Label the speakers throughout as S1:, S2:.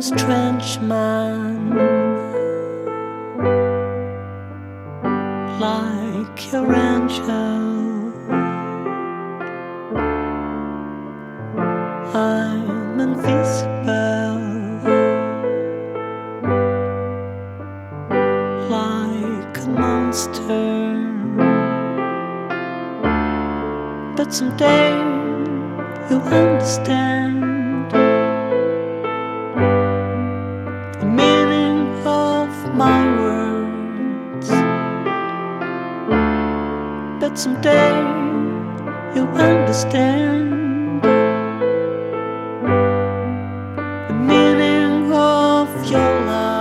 S1: a strange man, like your angel. I'm invisible, like a monster. But someday you'll understand the meaning of my words. But someday you'll understand the meaning of your life.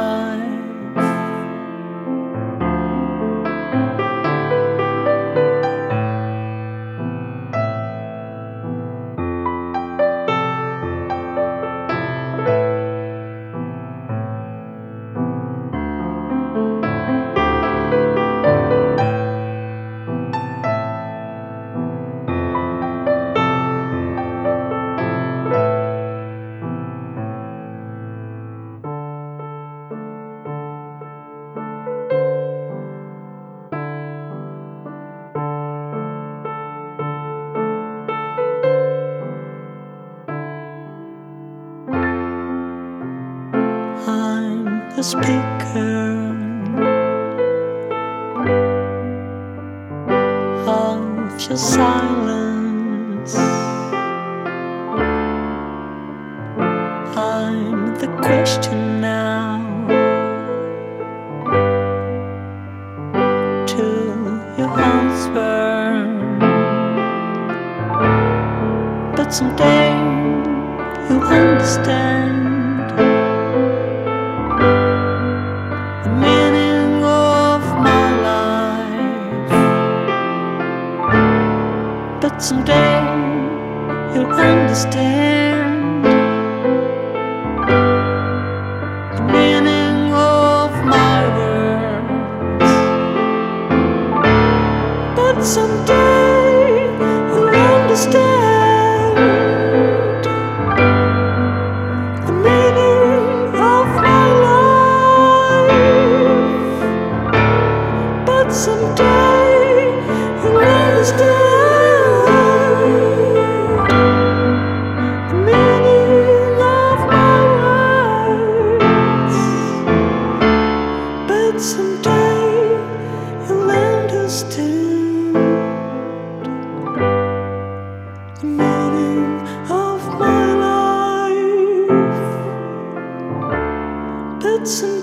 S1: I'm the speaker of your silence. I'm the question now to your answer. But someday you'll understand the meaning of my life. But someday you'll understand the meaning of my words. But someday you'll understand the meaning of my life. But someday you'll understand the meaning of my words. But someday you'll understand the meaning of my life. But someday